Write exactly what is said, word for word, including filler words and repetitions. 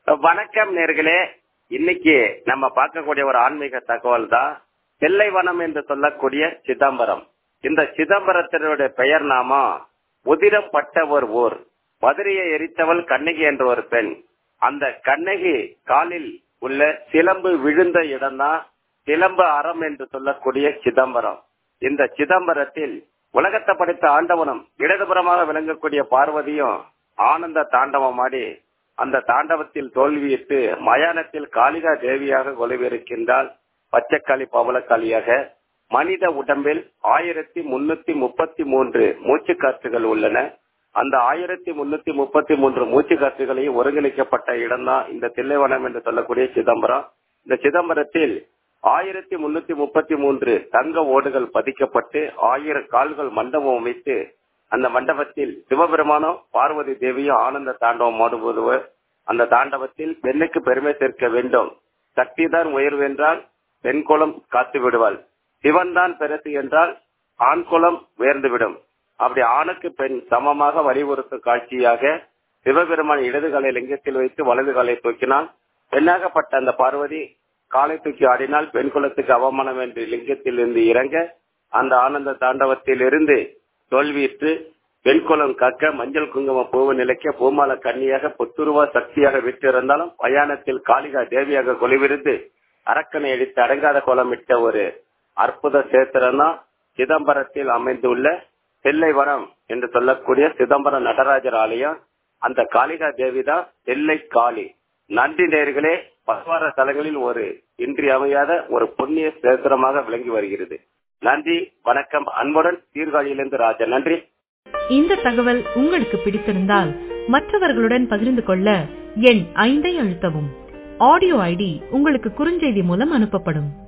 வணக்கம் நேர்களே. இன்னைக்கு நம்ம பார்க்கக்கூடிய ஒரு ஆன்மீக தகவல் தான் தில்லைவனம் என்று சொல்லக்கூடிய சிதம்பரம். இந்த சிதம்பரத்தினுடைய பெயர் நாம உதிரம் பட்ட ஒரு ஊர். மதுரையை எரித்தவள் கண்ணகி என்ற ஒரு பெண். அந்த கண்ணகி காலில் உள்ள சிலம்பு விழுந்த இடம்தான் சிலம்பு அறம் என்று சொல்லக்கூடிய சிதம்பரம். இந்த சிதம்பரத்தில் உலகத்தை படைத்த ஆண்டவனும் இடதுபுறமாக விளங்கக்கூடிய பார்வதியும் ஆனந்த தாண்டவமாடி அந்த தாண்டவத்தில் தோல்வியிட்டு மயானத்தில் காளிகா தேவியாக கொலைவிருக்கின்றால் பச்சைக்காளி பவளக்காளியாக. மனித உடம்பில் ஆயிரத்தி முன்னூத்தி முப்பத்தி மூன்று மூச்சு காற்றுகள் உள்ளன. அந்த ஆயிரத்தி முன்னூத்தி முப்பத்தி மூன்று மூச்சு காற்றுகளையும் ஒருங்கிணைக்கப்பட்ட இடம்தான் இந்த தில்லைவனம் என்று சொல்லக்கூடிய சிதம்பரம். இந்த சிதம்பரத்தில் ஆயிரத்தி முன்னூத்தி முப்பத்தி மூன்று தங்க ஓடுகள் பதிக்கப்பட்டு ஆயிரம் கால்கள் மண்டபம் அமைத்து அந்த மண்டபத்தில் சிவபெருமானும் பார்வதி தேவியும் ஆனந்த தாண்டவம் ஆடுபவர். அந்த தாண்டவத்தில் பெண்ணுக்கு பெருமை சேர்க்க வேண்டும். சக்திதான் உயர்வு என்றால் பெண் குலம் காத்து விடுவாள். சிவன் தான் பெருசு என்றால் ஆண் குலம் உயர்ந்துவிடும். அப்படி ஆணுக்கு பெண் சமமாக வலியுறுத்தும் காட்சியாக சிவபெருமான் இடது காலை லிங்கத்தில் வைத்து வலது காலை தூக்கினால் பெண்ணாகப்பட்ட அந்த பார்வதி காலை தூக்கி ஆடினால் பெண் குலத்துக்கு அவமானம் என்று லிங்கத்தில் இருந்து இறங்க அந்த ஆனந்த தாண்டவத்தில் இருந்து தோல்வியிட்டு பெண் குலம் காக்க மஞ்சள் குங்கும பூவு நிலைக்க பூமால கன்னியாக புத்துருவா சக்தியாக விட்டிருந்தாலும் பயானத்தில் காளிகா தேவியாக கொலைவிருந்து அரக்கனை அடித்து அடங்காத கோலமிட்ட ஒரு அற்புத சேத்திரம் தான் சிதம்பரத்தில் அமைந்துள்ள தில்லைவனம் என்று சொல்லக்கூடிய சிதம்பரம் நடராஜர் ஆலயம். அந்த காளிகா தேவி தான் தில்லை காளி. நன்றி நேயர்களே. பல்வார தலங்களில் ஒரு இன்றியமையாத ஒரு புண்ணிய சேத்திரமாக விளங்கி வருகிறது. நன்றி, வணக்கம். அன்புடன் சீர்காழியிலிருந்து ராஜா. நன்றி. இந்த தகவல் உங்களுக்கு பிடித்திருந்தால் மற்றவர்களுடன் பகிர்ந்து கொள்ள எண் ஐந்தை அழுத்தவும். ஆடியோ ஐடி உங்களுக்கு குறுஞ்செய்தி மூலம் அனுப்பப்படும்.